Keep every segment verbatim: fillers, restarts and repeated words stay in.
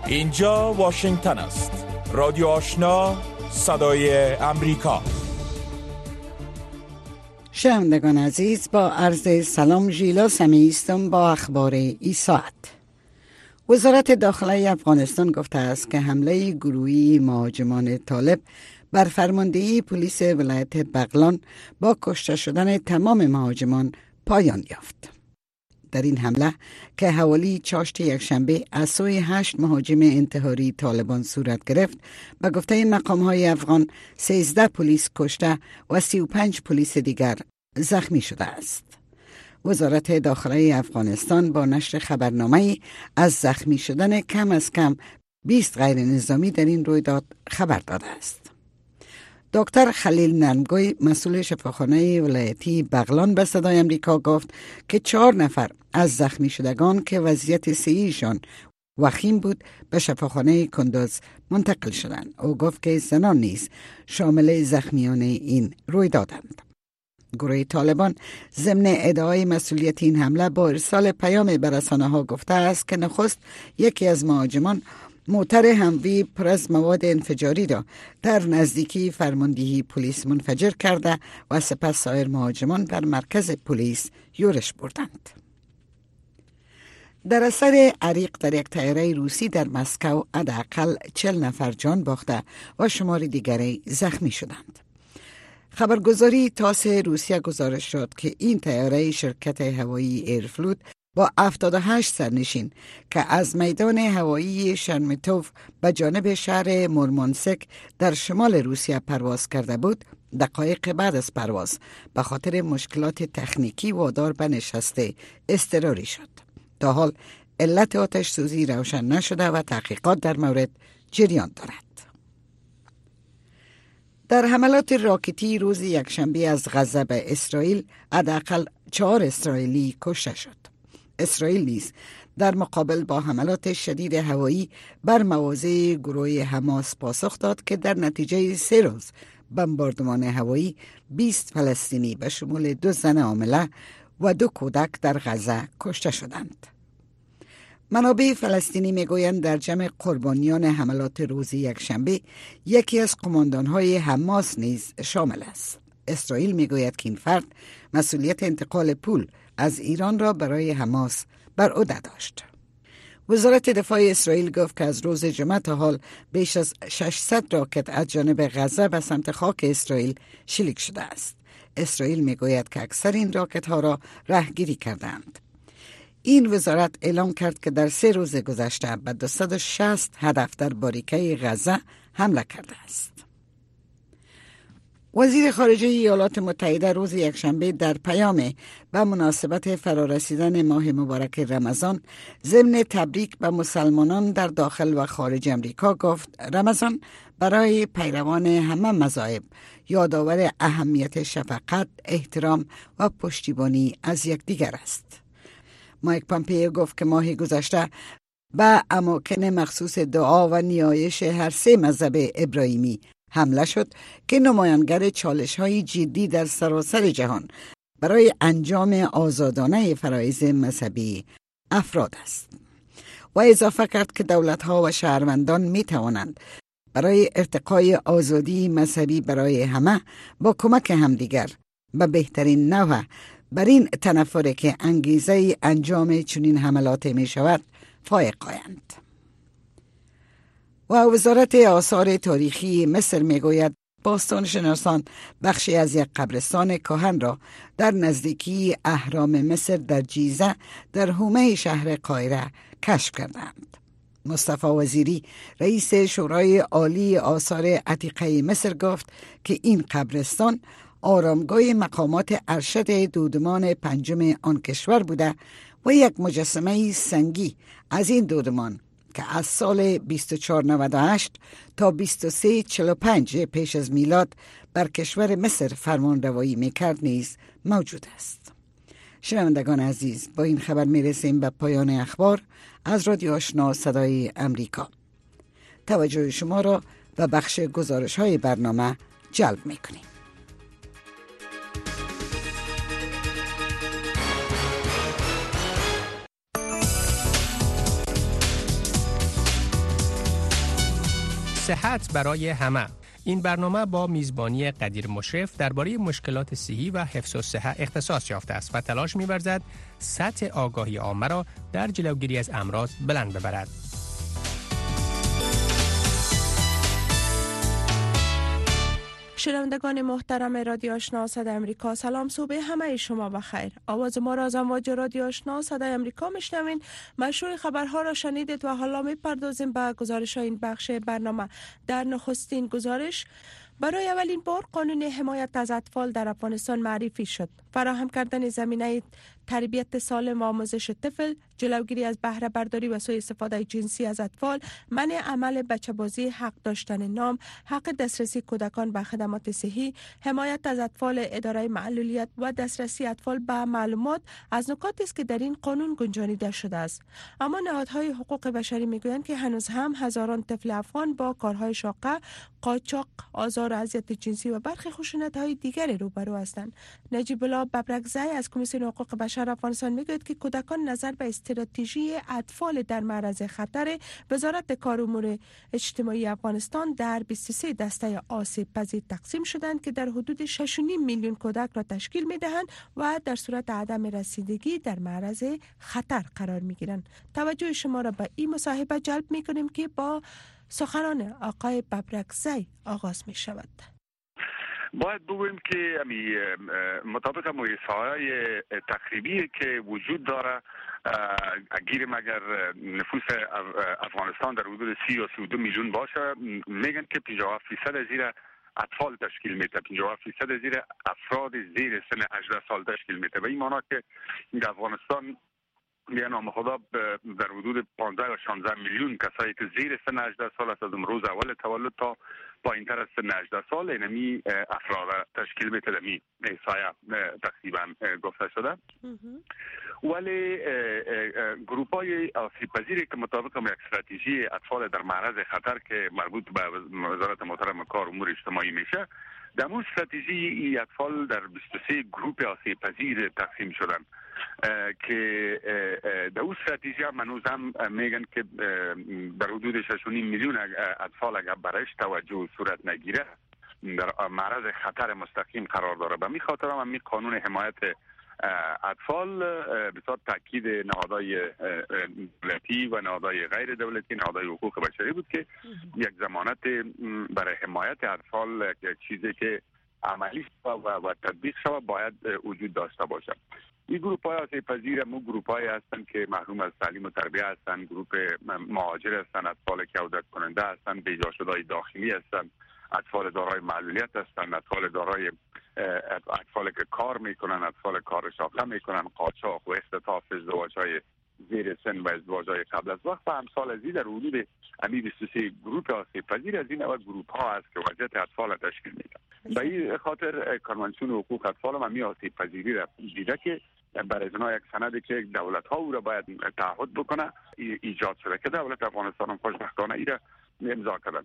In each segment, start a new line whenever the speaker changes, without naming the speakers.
اینجا واشنگتن است. رادیو آشنا، صدای امریکا.
شنوندگان عزیز، با عرض سلام ژیلا سمی هستم با اخبار این ساعت. وزارت داخله افغانستان گفته است که حمله گروهی مهاجمان طالب بر فرماندهی پلیس ولایت بغلان با کشته شدن تمام مهاجمان پایان یافت. در این حمله که حوالی چاشت یکشنبه از سوی هشت مهاجم انتحاری طالبان صورت گرفت، به گفته مقام‌های افغان سیزده پلیس کشته و سی و پنج پلیس دیگر زخمی شده است. وزارت داخله افغانستان با نشر خبرنامه از زخمی شدن کم از کم بیست غیر نظامی در این رویداد خبر داده است. دکتر خلیل نرمگوی مسئول شفاخانه ولایتی بغلان به صدای امریکا گفت که چهار نفر از زخمی شدگان که وضعیت صحیحشان وخیم بود به شفاخانه کندوز منتقل شدند. او گفت که زنان نیز شامل زخمیان این رویدادند. گروه طالبان ضمن ادعای مسئولیت این حمله با ارسال پیام به رسانه‌ها گفته است که نخست یکی از مهاجمان موتر هموی پر از مواد انفجاری را در نزدیکی فرماندهی پلیس منفجر کرده و سپس سایر مهاجمان بر مرکز پلیس یورش بردند. در اثر عریق در یک طیاره روسی در مسکو حداقل چهل نفر جان باخته و شمار دیگری زخمی شدند. خبرگزاری تاس روسیه گزارش داد که این طیاره شرکت هوایی ایرفلوت با هفتاد و هشت سرنشین که از میدان هوایی شرمیتوف به جانب شهر مورمانسک در شمال روسیه پرواز کرده بود، دقایق بعد از پرواز به خاطر مشکلات تکنیکی وادار به نشسته اضطراری شد. تا حال علت آتش سوزی روشن نشده و تحقیقات در مورد جریان دارد. در حملات راکتی روز یکشنبه از غزه به اسرائیل حداقل چهار اسرائیلی کشته شد. اسرائیل نیز در مقابل با حملات شدید هوایی بر مواضع گروه حماس پاسخ داد که در نتیجه سه روز بمباردمان هوایی بیست فلسطینی به شمول دو زن حامله و دو کودک در غزه کشته شدند. منابع فلسطینی میگویند در جمع قربانیان حملات روز یکشنبه یکی از قماندان‌های حماس نیز شامل است. اسرائیل میگوید که این فرد مسئولیت انتقال پول از ایران را برای حماس بر عهده داشت. وزارت دفاع اسرائیل گفت که از روز جمعه تا حال بیش از ششصد راکت از جانب غزه به سمت خاک اسرائیل شلیک شده است. اسرائیل میگوید که اکثر این راکت ها را رهگیری کردند. این وزارت اعلام کرد که در سه روز گذشته به دویست و شصت هدف در باریکه غزه حمله کرده است. وزیر خارجه ایالات متحده روز یکشنبه در پیام به مناسبت فرارسیدن ماه مبارک رمضان ضمن تبریک به مسلمانان در داخل و خارج امریکا گفت رمضان برای پیروان همه مذاهب یادآور اهمیت شفقت، احترام و پشتیبانی از یکدیگر است. مایک پامپئو گفت که ماه گذشته به اماکن مخصوص دعا و نیایش هر سه مذهب ابراهیمی حمله شد که نمایانگر چالش‌های جدی در سراسر جهان برای انجام آزادانه فرایض مذهبی افراد است. و اضافه کرد که دولت‌ها و شهروندان می‌توانند برای ارتقای آزادی مذهبی برای همه با کمک همدیگر به بهترین نوع بر این تنفر که انگیزه انجام چنین حملات می شود فائق آیند. و وزارت آثار تاریخی مصر می گوید باستان شناسان بخشی از یک قبرستان کهن را در نزدیکی اهرام مصر در جیزه در حومه شهر قاهره کشف کردند. مصطفی وزیری رئیس شورای عالی آثار عتیقه مصر گفت که این قبرستان آرامگاه مقامات ارشد دودمان پنجم آن کشور بوده و یک مجسمه سنگی از این دودمان که از سال بیست و چهار نود و هشت تا بیست و سه چهل و پنج پیش از میلاد بر کشور مصر فرمان روایی میکرد نیز موجود است. شنوندگان عزیز، با این خبر میرسیم به پایان اخبار از رادیو آشنا صدای امریکا. توجه شما را به بخش گزارش های برنامه جلب میکنیم.
صحت برای همه. این برنامه با میزبانی قدیر مشرف درباره مشکلات صحی و حفظ الصحه اختصاص یافته است و تلاش می‌ورزد سطح آگاهی عامه را در جلوگیری از امراض بلند ببرد.
شنوندگان محترم رادیو آشنا صدای امریکا، سلام، صبح همه شما بخیر. آواز ما را از امواج رادیو آشنا صدای امریکا میشنوین. مشروع خبرها را شنیدید و حالا میپردازیم به گزارش ها این بخش برنامه. در نخستین گزارش، برای اولین بار قانون حمایت از اطفال در افغانستان معرفی شد. فراهم کردن زمینه تربیت سالم و آموزش طفل، جلوگیری از بهره برداری و سوء استفاده جنسی از اطفال، منع عمل بچه‌بازی، حق داشتن نام، حق دسترسی کودکان به خدمات صحی، حمایت از اطفال، اداره معلولیت و دسترسی اطفال به معلومات از نکاتی است که در این قانون گنجانیده شده است. اما نهادهای حقوق بشری میگویند که هنوز هم هزاران طفل افغان با کارهای شاقه، قاچاق، آزار و اذیت جنسی و برخی خشونت‌های دیگری روبرو هستند. نجیب الله ببرکزی از کمیسیون حقوق بشر افغانستان میگوید که کودکان نظر به استراتژی اطفال در معرض خطر وزارت کار امور اجتماعی افغانستان در بیست و سه دسته آسیب پذیر تقسیم شدند که در حدود شش و نیم میلیون کودک را تشکیل میدهند و در صورت عدم رسیدگی در معرض خطر قرار میگیرند. توجه شما را به این مصاحبه جلب میکنیم که با سخنان آقای ببرکزی آغاز می شود.
باید بگوییم که مطابق محصای تقریبی که وجود داره، اگر مگر نفوس افغانستان در حدود سی یا سی و دو میلیون باشه، میگن که پنجاه و هفت فیصد از زیر اطفال تشکیل میده، پنجاه و هفت فیصد از زیر افراد زیر سن هجده سال تشکیل میده. و این معنی که افغانستان به نام خدا در حدود پانزده یا شانزده میلیون کسایی که زیر سن هجده سال است، از امروز اول تولد تا پایین تر از سن هجده سال، اینمی افراد تشکیل میده. می احصایه تقریبا گفته شده. ولی گروپ های آسیب پذیری که مطابق یک استراتژی اطفال در معرض خطر که مربوط به وزارت محترم کار امور اجتماعی میشه، در اون استراتژی ای اطفال در بیست و سه گروپ آسیب پذیر تقسیم شدن که در اون استراتژی هم هنوز هم میگن که در حدود شش و نیم میلیون اطفال اگر برایش توجه صورت نگیره در معرض خطر مستقیم قرار داره. به می خاطر هم می قانون حمایت اطفال بسیار تاکید نهادهای دولتی و نهادهای غیر دولتی، نهادهای حقوق بشری بود که یک ضمانت برای حمایت اطفال، یک چیزی که عملی و و تطبیق شود باید وجود داشته باشد. این گروپ های آسیب پذیر هم گروپ های هستند که محروم از تعلیم و تربیت هستند، گروپ مهاجر هستند، اطفال که عودت کننده هستند، بیجا شده‌های داخلی هستند، اطفال دارای معلولیت هستند، اطفال دارای اطفال که کار میکنن، اطفال کار شاقه میکنن، قاچاق و اختطاف، ازدواج‌های زیر سن و ازدواج‌های قبل از وقت و امثال از این در حدود امی بیست و سه گروپ آسیب پذیر از این اول گروپ ها است که وضعیت اطفال تشکیل میدن. به این خاطر کنوانسیون حقوق اطفال هم امی آسیب پذیری را دیده که برای ازنا یک سندی که دولت ها او را باید تعهد بکنه ایجاد شده که دولت افغانستان هم خوشبختانه ای را امضا کردن.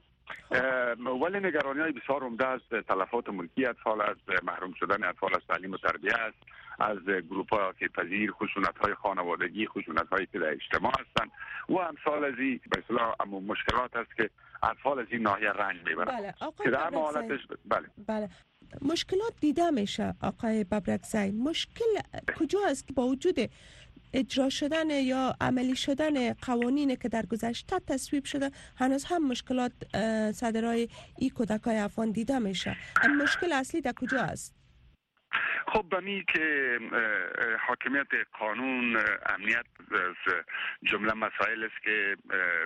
ولی نگرانی های بسیار عمده از تلفات ملکی اطفال است، محروم شدن اطفال از تعلیم و تربیت است، از گروپ های آسیب پذیر، خشونت های خانوادگی، خشونت هایی که در اجتماع هستند و امثال از این به اصطلاح مشکلات است که اطفال از این ناحیه رنج میبرند.
بله
که در حالتش بله
بله مشکلات دیده میشه. آقای ببرکزی، مشکل کجا است که با وجود اجرا شدن یا عملی شدن قوانین که در گذشته تصویب شده هنوز هم مشکلات صدرای ای کودکای افغان دیده میشه؟ مشکل اصلی در کجا است؟
خب بمی که حاکمیت قانون، امنیت از جمله مسائل است که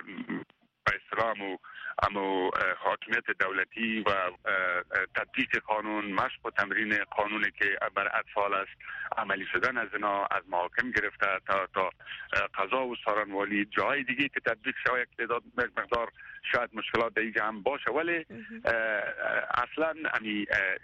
به اصطلاح و اما حاکمیت دولتی و تطبیق قانون، مشق و تمرین قانونی که بر اطفال است، عملی شدن از اینا از محاکم گرفته تا تا قضا و سارنوالی جای دیگه که تطبیق شود، یک تعداد مقدار شاید مشکلات دیگه هم باشه، ولی اصلا امی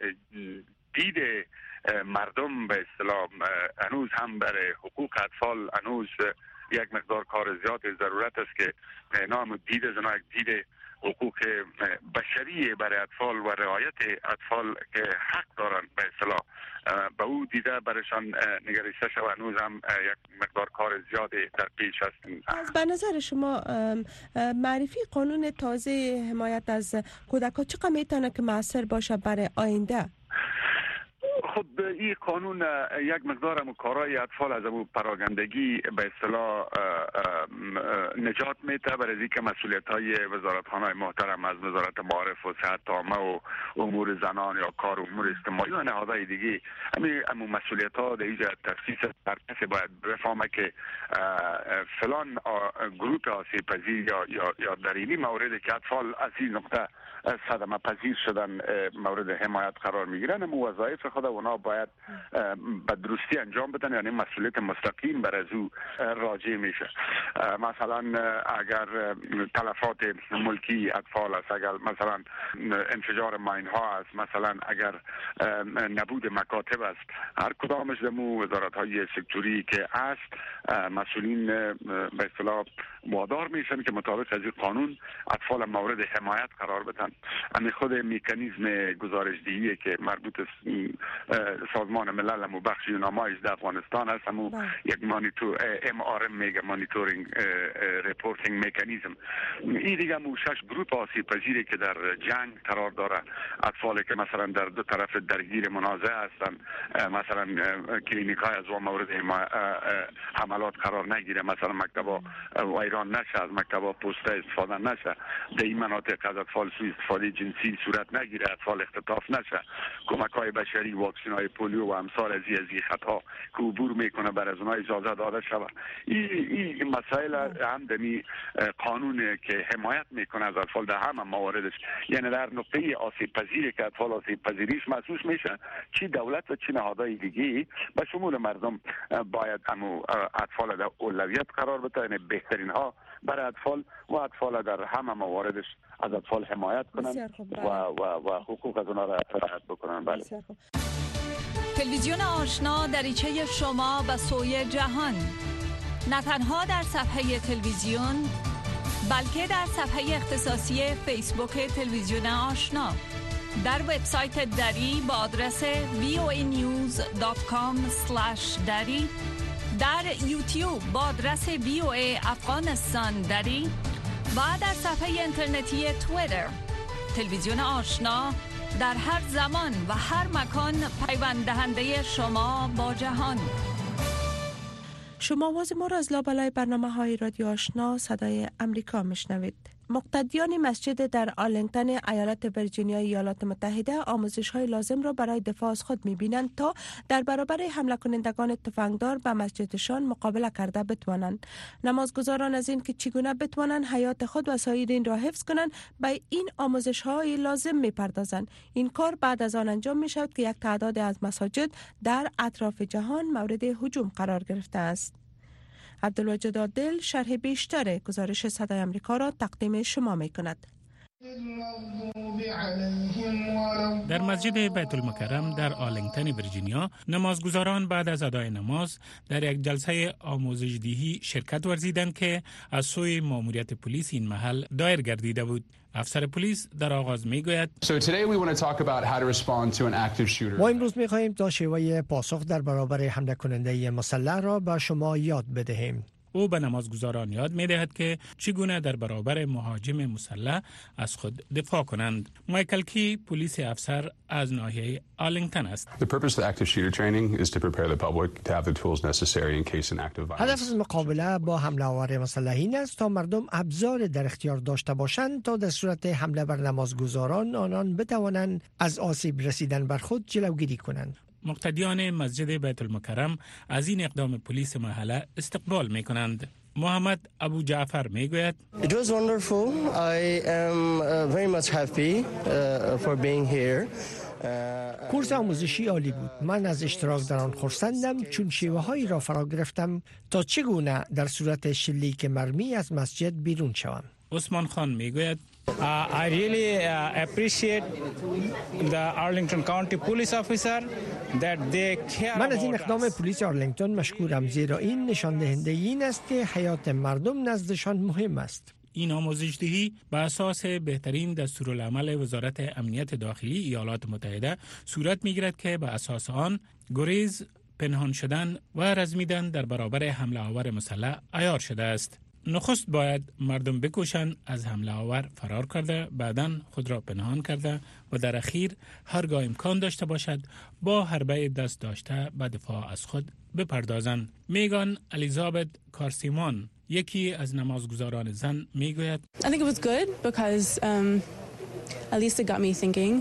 دید مردم به اصطلاح هنوز هم برای حقوق اطفال هنوز یک مقدار کار زیاد ضرورت است که نام دید از اینا یک دید حقوق بشری برای اطفال و رعایت اطفال که حق دارند به اصطلاح به او دیده برایشان نگریسته شود. هنوز هم یک مقدار کار زیادی در پیش است.
از به نظر شما معرفی قانون تازه حمایت از کودکان چقدر میتونه که موثر باشه برای آینده؟
خب این قانون یک مقدار هم کارهای اطفال از او پراگندگی به اصطلاح نجات میده، برای اینکه مسئولیت های وزارتخانه محترم از وزارت معارف و صحت عامه و امور زنان یا کار امور اجتماعی و نهادهای دیگه همین همون مسئولیت ها در اینجا تخصیص هر کسی باید بفهمه که فلان گروه آسیب پذیر یا یا یا در این موردی که اطفال از این نقطه صدمه پذیر شدن مورد حمایت قرار میگیرن، اما وظایف خود اونا باید به درستی انجام بدن، یعنی مسئولیت مستقیم بر از او راجع میشه. مثلا اگر تلفات ملکی اطفال است، اگر مثلا انفجار ماین ها است، مثلا اگر نبود مکاتب است، هر کدامش دمو وزارت های سکتوری که است مسئولین به اصطلاح وادار میشن که مطابق از این قانون اطفال مورد حمایت قرار بدن. همین خود مکانیزم گزارشدهی که مربوط سازمان ملل و بخش نمایش در افغانستان است، همون یک مانیتور ام آر ام میگه مانیتورینگ ریپورتینگ مکانیزم. این دیگه مو شش گروه آسیب پذیری که در جنگ قرار داره، اطفالی که مثلا در دو طرف درگیر منازعه هستن، مثلا کلینیک های از و مورد حملات قرار نگیره، مثلا مکتبا ویران نشه، از مکتبا پوسته استفاده نشه، در این مناطق از اطفال سوء استفاده جنسی صورت نگیره، اطفال اختطاف نشه، کمک های بشری، واکسین های پولیو و امثال از این خطا که عبور میکنه بر از اونها اجازه داده شود. این این مسائل هم دمی قانون که حمایت میکنه از اطفال در همه مواردش، یعنی در نقطه آسیب پذیری که اطفال آسیب پذیریش محسوس میشه، چی دولت و چی نهادهای دیگه به شمول مردم باید همو اطفال در اولویت قرار بده، یعنی بهترین ها برای اطفال و اطفال در همه مواردش از اطفال حمایت کنن و و و حقوق از اونها را رعایت بکنن. بله.
تلویزیون آشنا دریچه شما به سوی جهان، نه تنها در صفحه تلویزیون بلکه در صفحه اختصاصی فیسبوک تلویزیون آشنا، در وبسایت دری با آدرس وی او ای نیوز دات کام اسلش دری، در یوتیوب با آدرس وی او ای افغانستان دری و در صفحه اینترنتی توییتر. تلویزیون آشنا در هر زمان و هر مکان پیوند دهنده شما با جهان.
شما آواز ما را از لابلای برنامه های رادیو آشنا صدای امریکا میشنوید. مقتدیان مسجد در آرلینگتن ایالت ویرجینیا ایالات متحده آموزش های لازم را برای دفاع از خود می‌بینند تا در برابر حمله کنندگان تفنگدار به مسجدشان مقابله کرده بتوانند. نمازگزاران از این که چگونه بتوانند حیات خود و سایرین را حفظ کنند به این آموزش های لازم می‌پردازند. این کار بعد از آن انجام می‌شود که یک تعداد از مساجد در اطراف جهان مورد هجوم قرار گرفته است. عبدالواجد عادل شرح بیشتر گزارش صدای امریکا را تقدیم شما می کند.
در مسجد بیت المکرم در آرلینگتن ویرجینیا نمازگزاران بعد از ادای نماز در یک جلسه آموزش دهی شرکت ورزیدند که از سوی ماموریت پلیس این محل دایر گردیده بود. افسر پلیس در آغاز میگوید
ما امروز می‌خواهیم تا شیوه پاسخ در برابر حمله کننده مسلح را به شما یاد بدهیم.
او به نمازگزاران یاد می‌دهد که چگونه در برابر مهاجم مسلح از خود دفاع کنند. مایکل کی پلیس افسر از ناحیه آرلینگتن است.
هدف از مقابله با حمله آور مسلحین است تا مردم ابزار در اختیار داشته باشند تا در صورت حمله بر نمازگزاران آنان بتوانند از آسیب رسیدن بر خود جلوگیری کنند.
مقتدیان مسجد بیت المکرم از این اقدام پلیس محله استقبال می کنند. محمد ابو جعفر می گوید
It was wonderful. I am uh, very much happy uh, for being here.
کورس آموزشی عالی بود. من از اشتراک در آن خرسندم چون شیوه هایی را فرا گرفتم تا چگونه در صورت شلیک مرمی از مسجد بیرون شوم.
عثمان خان می گوید
Uh, I really uh, appreciate the Arlington County police officer that they care
من از این
about
اقدام
us.
پلیس آرلینگتون مشکورم، زیرا این نشان دهنده این است که حیات مردم نزدشان مهم است.
این آموزش دهی به اساس بهترین دستورالعمل وزارت امنیت داخلی ایالات متحده صورت می‌گیرد که به اساس آن گریز، پنهان شدن و رزمیدن در برابر حمله آور مسلح عیار شده است. نخست باید مردم بکوشند از حمله آور فرار کرده، بعداً خود را پنهان کرده و در اخیر هرگاه امکان داشته باشد با حربه دست داشته به دفاع از خود بپردازند. میگان الیزابت کارسیمان، یکی از نمازگزاران زن، میگوید
I think it was good because um, at least it got me thinking.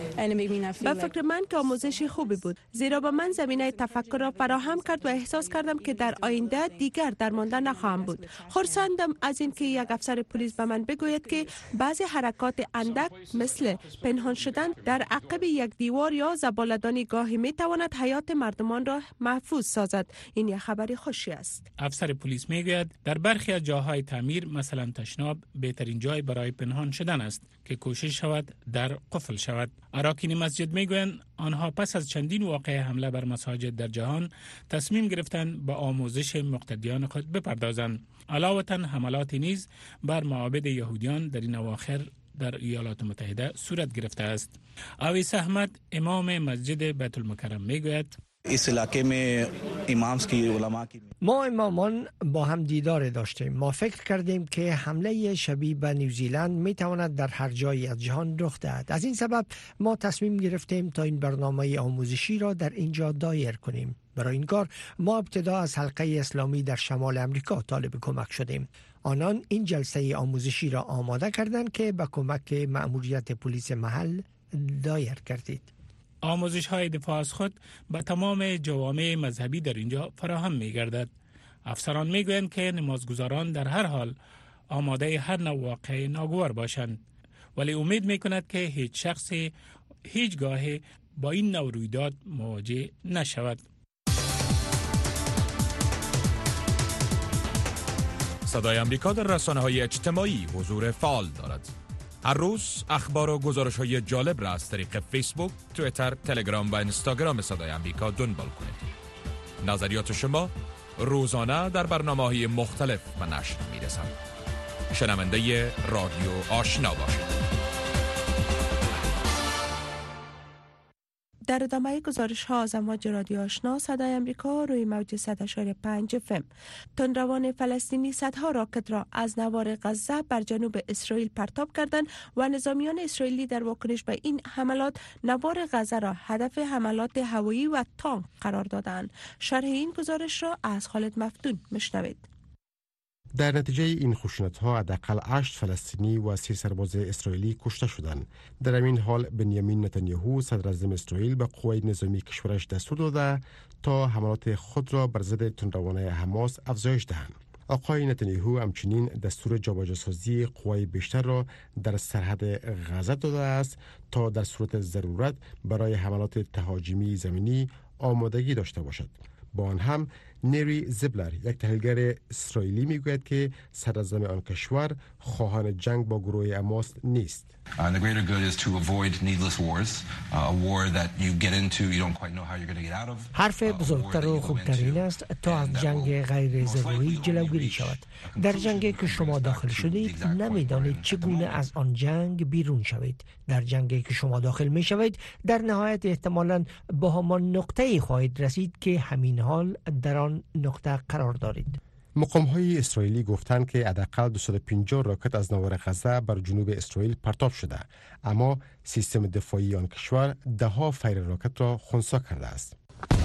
به فکر من که آموزش خوبی بود، زیرا به من زمینه تفکر را فراهم کرد و احساس کردم که در آینده دیگر درمانده نخواهم بود. خرسندم از اینکه یک افسر پلیس به من بگوید که بعضی حرکات اندک مثل پنهان شدن در عقب یک دیوار یا زباله‌دانی گاهی می تواند حیات مردمان را محفوظ سازد. این یک خبر خوشی است.
افسر پلیس میگوید در برخی از جاهای تعمیر مثلا تشناب بهترین جای برای پنهان شدن است که کوشش شود در قفل شود. اراکین مسجد میگویند آنها پس از چندین واقعه حمله بر مساجد در جهان تصمیم گرفتند به آموزش مقتدیان خود بپردازند. علاوه حملاتی نیز بر معابد یهودیان در این اواخر در ایالات متحده صورت گرفته است. اویس احمد، امام مسجد بیت المکرم، میگوید
इस इलाके में इमाम्स की उलमा की
ما امامان با هم دیدار داشتیم. ما فکر کردیم که حمله شبیه به نیوزیلند می تواند در هر جایی از جهان رخ دهد. از این سبب ما تصمیم گرفتیم تا این برنامه آموزشی را در اینجا دایر کنیم. برای این کار ما ابتدا از حلقه اسلامی در شمال امریکا طالب کمک شدیم. آنان این جلسه آموزشی را آماده کردند که با کمک مأموریت پلیس محل دایر کردید.
آموزش های دفاع از خود به تمام جوامع مذهبی در اینجا فراهم می گردد. افسران می گویند که نمازگزاران در هر حال آماده هر نوع واقع ناگوار باشند، ولی امید می کند که هیچ شخصی هیچگاه با این نوع رویداد مواجه نشود.
صدای امریکا در رسانه‌های اجتماعی حضور فعال دارد. هر روز اخبار و گزارش‌های جالب را از طریق فیسبوک، توییتر، تلگرام و اینستاگرام صدای امریکا دنبال کنید. نظریات شما روزانه در برنامه‌های مختلف به نشر می‌رسد. شنونده رادیو آشنا باشید.
در ادامه گزارش ها از امواج رادیو آشنا صدای امریکا روی موج صد و شش پنج اف ام، تندروان فلسطینی صدها راکت را از نوار غزه بر جنوب اسرائیل پرتاب کردند و نظامیان اسرائیلی در واکنش به این حملات نوار غزه را هدف حملات هوایی و تانک قرار دادند. شرح این گزارش را از خالد مفتون میشنوید.
در نتیجه این خشونت‌ها حداقل هشت فلسطینی و سی سرباز اسرائیلی کشته شدند. در این حال بنیامین نتانیاهو صدر اعظم اسرائیل به قوای نظامی کشورش دستور داده تا حملات خود را بر ضد تندروانه حماس افزایش دهند. آقای نتانیاهو همچنین دستور جابجاسازی قوای بیشتر را در سرحد غزه داده است تا در صورت ضرورت برای حملات تهاجمی زمینی آمادگی داشته باشد. با آن هم نیری زبلر، یک تحلیلگر اسرائیلی، میگوید که صدراعظم آن کشور خواهان جنگ با گروه حماس نیست.
حرف بزرگتر و خوبترین است تا از جنگ غیر ضروری جلوگیری شود. در جنگی که شما داخل شدید نمیدانید چگونه از آن جنگ بیرون شوید. در جنگی که شما داخل می شوید در نهایت احتمالاً با همان نقطه‌ای خواهید رسید که همین حال در آن نقطه قرار دارید.
مقام‌های اسرائیلی گفتند که حداقل دویست و پنجاه راکت از نوار غزه بر جنوب اسرائیل پرتاب شده، اما سیستم دفاعی آن کشور ده‌ها فیر راکت را خنثی کرده است.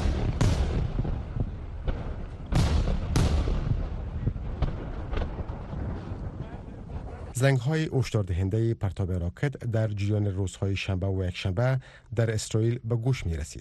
زنگ‌های هشدار دهنده پرتاب راکت در جریان روزهای شنبه و یکشنبه در اسرائیل به گوش می‌رسید.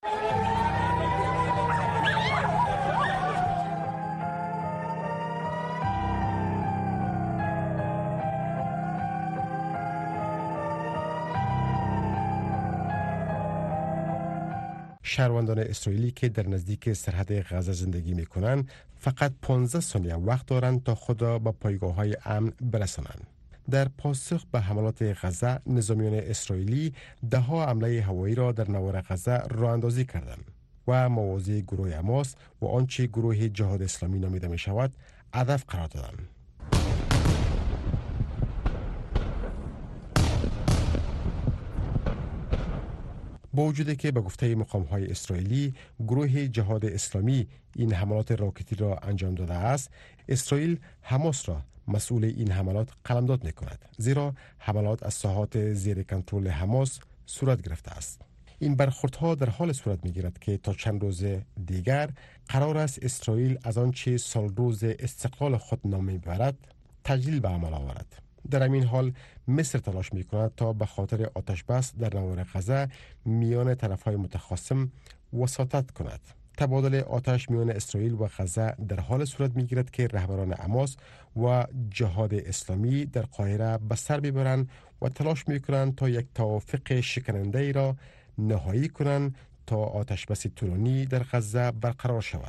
شهروندان اسرائیلی که در نزدیک سرحد غزه زندگی می‌کنند فقط پانزده ثانیه وقت دارند تا خود را به پایگاه‌های امن برسانند. در پاسخ به حملات غزه، نظامیان اسرائیلی ده‌ها حمله هوایی را در نوار غزه راه اندازی کردند و موازی گروه حماس و آنچه گروه جهاد اسلامی نامیده می‌شود هدف قرار دادند. با وجودی که به گفته مقام‌های اسرائیلی گروه جهاد اسلامی این حملات راکتی را انجام داده است، اسرائیل حماس را مسئول این حملات قلمداد می‌کند، زیرا حملات از ساحات زیر کنترل حماس صورت گرفته است. این برخوردها در حال صورت می‌گیرد که تا چند روز دیگر قرار است اسرائیل از آنچه سال روز استقلال خود نام می‌برد تجلیل به عمل آورد. در همین حال مصر تلاش می‌کند تا به خاطر آتش بس در نوار غزه میان طرف‌های متخاصم وساطت کند. تبادل آتش میان اسرائیل و غزه در حال صورت می‌گیرد که رهبران حماس و جهاد اسلامی در قاهره به سر ببرند و تلاش می‌کنند تا یک توافق شکننده را نهایی کنند تا آتش بس طولانی در غزه برقرار شود.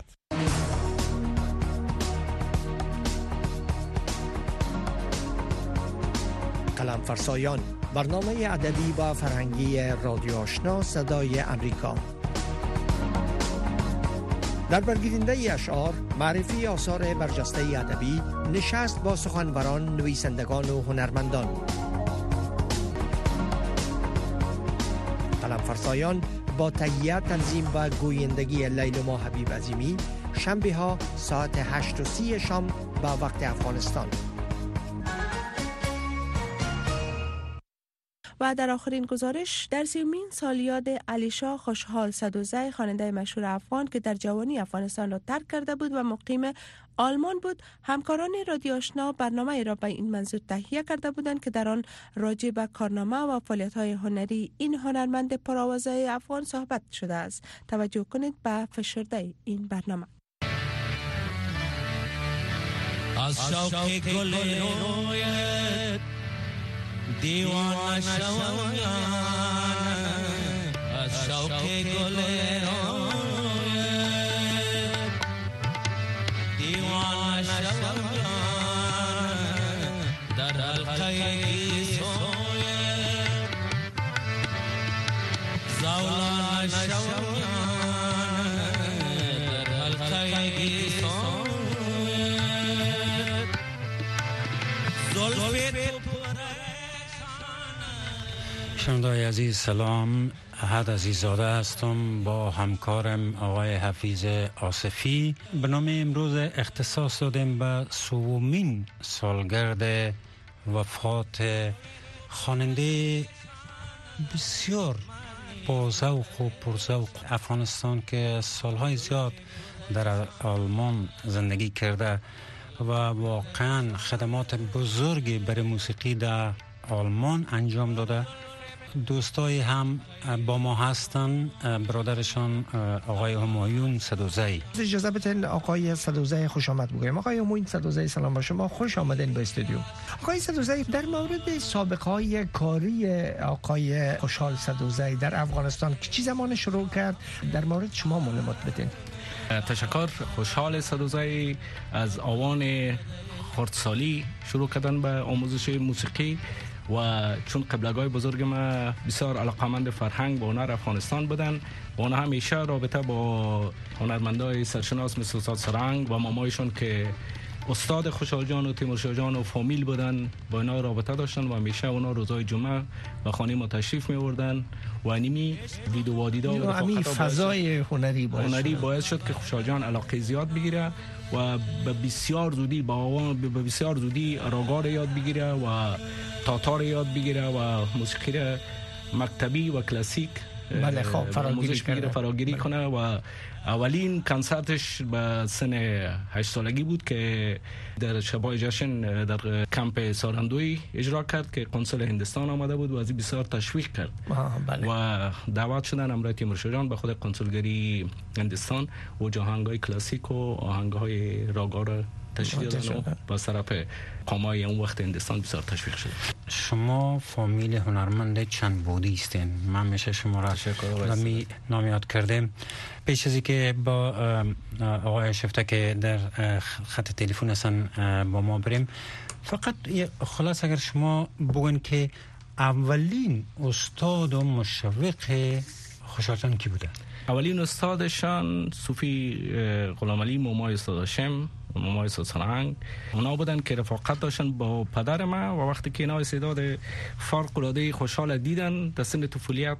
قلم فرسایان، برنامه ادبی و فرهنگی رادیو آشنا صدای امریکا. در برگیرنده اشعار، معرفی آثار برجسته ادبی، نشست با سخنوران، نویسندگان و هنرمندان. قلم فرسایان با تهیه، تنظیم و گویندگی لیلما حبیب عظیمی، شنبه ها ساعت هشت و سی شام با وقت افغانستان.
و در آخرین گزارش، در سیومین سالیاد علیشا خوشحال صدوزی، خواننده مشهور افغان که در جوانی افغانستان را ترک کرده بود و مقیم آلمان بود، همکاران رادیو آشنا برنامه را به این منظور تهیه کرده بودند که در آن راجع به کارنامه و فعالیت‌های هنری این هنرمند پرآوازه افغان صحبت شده است. توجه کنید به فشرده این برنامه.
از شوق گل رویت دیوانه شوم، از شوق گل رویت دیوانه شوم، در حلقه گیسویت زولانه شوم، در حلقه گیسویت زلفت.
شنونده‌های عزیز سلام، احد عزیزاده هستم با همکارم آقای حفیظ آصفی. برنامه امروز اختصاص دادیم به سومین سالگرد وفات خواننده بسیار با ذوق و پرذوق افغانستان که سالهای زیاد در آلمان زندگی کرده و واقعا خدمات بزرگی برای موسیقی در آلمان انجام داده. دوستای هم با ما هستن، برادرشان آقای همایون صدوزی.
اجازه بدین آقای صدوزی خوش آمد بگویم. آقای همایون صدوزی سلام با شما، خوش آمدین به استودیو. آقای صدوزی، در مورد سابقه های کاری آقای خوشحال صدوزی در افغانستان که چی زمان شروع کرد، در مورد شما معلومات بدین.
تشکر. خوشحال صدوزی از آوان خردسالی شروع کردن به آموزش موسیقی و چون قبلگاه بزرگ ما بسیار علاقمند فرهنگ و هنر افغانستان بودن و اونا همیشه رابطه با هنرمندای سرشناس مثل استاد سرنگ و مامایشون که استاد خوشحال جان و تیمورشاه جان و فامیل بودن با اینا رابطه داشتن و همیشه اونا روزای جمعه به خانه ما تشریف می آوردن و انیمی دید و وادیدا و
همین فضای هنری باعث
هنری باعث شد که خوشحال جان علاقه زیاد بگیره و به بسیار زودی با به بسیار زودی راگار یاد بگیره و تاتار یاد بگیره و موسیقی مکتبی و کلاسیک
بله خب فراگیری کنه
فراگیری
بله.
کنه و اولین کنسرتش به سن هشت سالگی بود که در شبای جشن در کمپ سارندوی اجرا کرد که قنصل هندستان آمده بود و از این بسیار تشویق کرد
بله.
و دعوت شدن امرای تیمورشاه جان به خود قنصلگری هندستان و جاهنگای کلاسیک و آهنگهای راگار تشکیل دادن و با طرف قامای اون وقت هندستان بسیار تشویق شد.
شما فامیل هنرمند چند بودی استین؟ من میشه شما را نامی نامیاد کردم. پیش ازی که با آقای شفته که در خط تلفن هستن با ما بریم، فقط خلاص اگر شما بگن که اولین استاد و مشوق خوشحال جان کی بوده؟
اولین استادشان صوفی غلام علی مومای استاد هاشم مومای استاد سرنگ، اونا بودن که رفاقت داشتن با پدر ما و وقتی که اینا استعداد فوق العاده خوشحال دیدن در سن طفولیت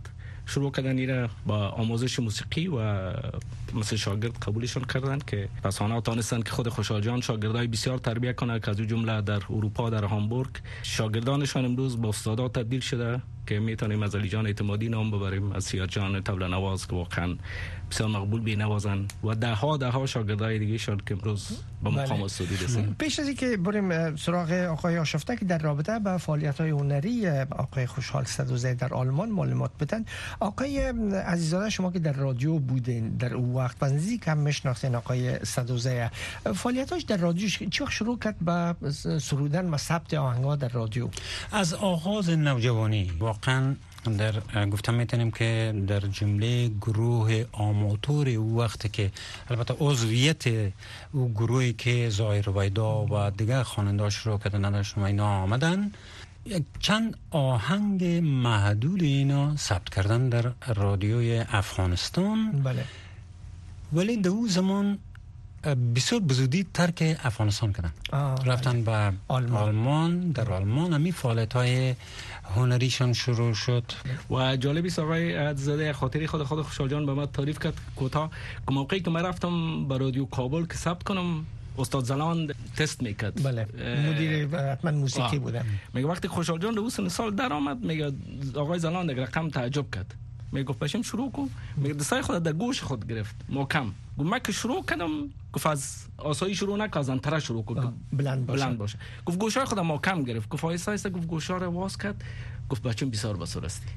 شروع کردن ایره با آموزش موسیقی و مثل شاگرد قبولشون کردن که پس آنها تانستن که خود خوشحال جان شاگردای بسیار تربیت کنه که از اون جمله در اروپا در هامبورگ شاگردانشان امروز با استادا تبدیل شده که میتونیم از علی جان اعتمادی نام ببریم، از سیاد جان طبل نواز که واقعا بسیار مقبول به نوازن و ده ها ده ها شاگردای دیگه شد که امروز با مقام استادی رسیدن.
پیش از اینکه بریم سراغ آقای آشفته که در رابطه با فعالیت‌های هنری آقای خوشحال صدوزه در آلمان معلومات بدن، آقای عزیزاده شما که در رادیو بودین در اون وقت و نزدیک هم میشناختین آقای صدوزه، فعالیتاش در رادیو چی وقت شروع کرد با سرودن و ثبت آهنگ‌ها در رادیو؟
از آغاز نوجوانی واقعا در گفتم میتونیم که در جمله گروه آماتور او وقت که البته عضویت او گروهی که ظاهر رویدا و دیگر خواننده شروع کردن نداشتن و اینا آمدن، چند آهنگ محدود اینا ثبت کردن در رادیوی افغانستان.
بله.
ولی در اون زمان بسیار بزودی ترک افغانستان کردن، رفتن به آلمان. آلمان در آلمان همی فعالیت های هنریشان شروع شد.
و جالبی است آقای عزیزاده خاطری خود خود خوشحال جان به من تعریف کرد کوتاه که موقعی که من رفتم به رادیو کابل که ثبت کنم استاد زلان تست میکرد.
بله مدیر حتما موسیقی بودن.
میگه وقتی خوشحال جان دو سن سال در آمد میگه آقای زلان در رقم تعجب کرد، میگه پشم شروع کو، میگه دستای خود در گوش خود گرفت محکم، گفت من که شروع کردم گفت از آسایی شروع نکن از انتره شروع کن
بلند باشه,
بلند باشه. گفت گوشای خودم محکم گرفت، گفت آیسته آیسته گفت گوشا رو واز کرد، گفت بچه‌م بسیار بسور استی.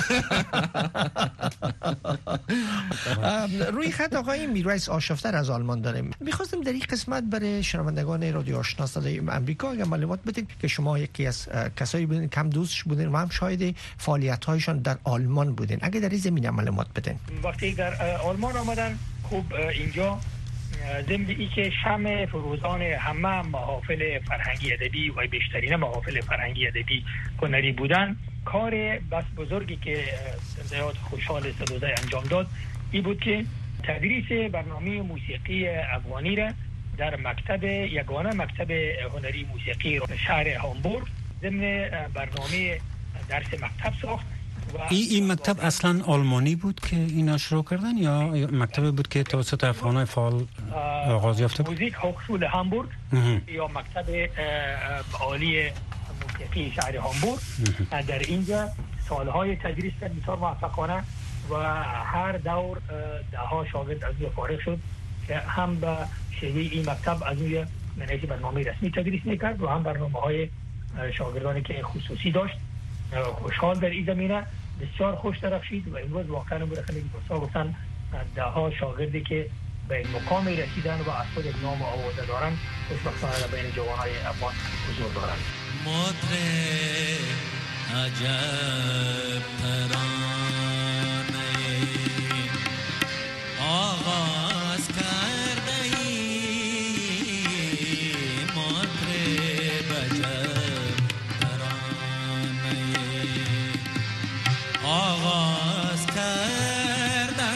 روی خط آقای میرویس آشفتر از آلمان داریم. می‌خواستم در این قسمت برای شنوندگان رادیو آشنا صدای آمریکا اگه معلومات بدید که شما یکی از کسایی بودین کم دوستش بودین و هم شاهد فعالیت‌هایشان در آلمان بودین، اگه در این زمینه معلومات بدین.
وقتی در آلمان آمدن خوب اینجا ضمن ای که شمع فروزان همه محافل فرهنگی ادبی و بیشترین محافل فرهنگی ادبی هنری بودن، کار بس بزرگی که زیاد خوشحال صدوزه انجام داد این بود که تدریس برنامه موسیقی افغانی را در مکتب یگانه مکتب هنری موسیقی شهر هامبورگ ضمن برنامه درس مکتب ساخت.
این این مکتب اصلا آلمانی بود که اینا شروع کردن یا مکتبی بود که توسط افغانای فعال آغاز یافته بود؟
موزیک هوکسول هامبورگ یا مکتب عالی موسیقی شهر هامبورگ در اینجا سالهای تدریس کرد بسیار موفقانه و هر دور ده ها شاگرد از او فارغ شد که هم به شیوه این مکتب از او منهج برنامه رسمی تدریس میکرد و هم برنامه های شاگردانی که خصوصی داشت. خوشحال در این زمینه بسیار خوش درخشید و امروز واقعا بوده خیلی دوستا گفتن ده ها شاگردی که به این مقام رسیدن و از خود نام آورده دارن خوشبختانه در بین جوانای افغان حضور دارن.
مطرب عجب ترانه آغاز کرده مطرب عجب ترانه آغاز کرده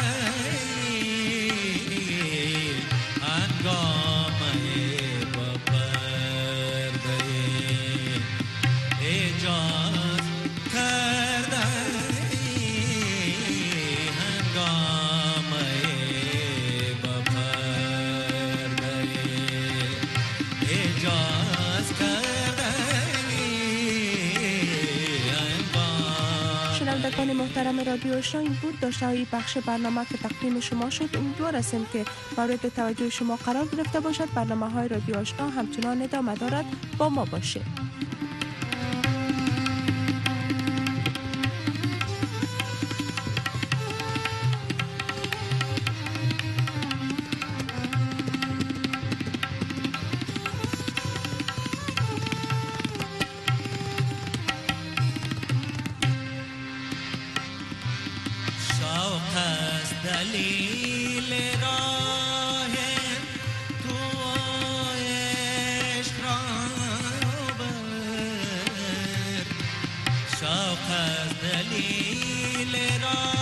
هنگامه با پرده ایجاز کرده هنگامه با پرده ایجاز کرده.
شنوندگان محترم رادیو آشنا، این بود داشته های بخش برنامه که تقدیم شما شد. امیدوار هستیم که مورد توجه شما قرار گرفته باشد. برنامه های رادیو آشنا همچنان ادامه دارد، با ما باشید.
دلیل راه تو عشق را بر شوق از دلیل راه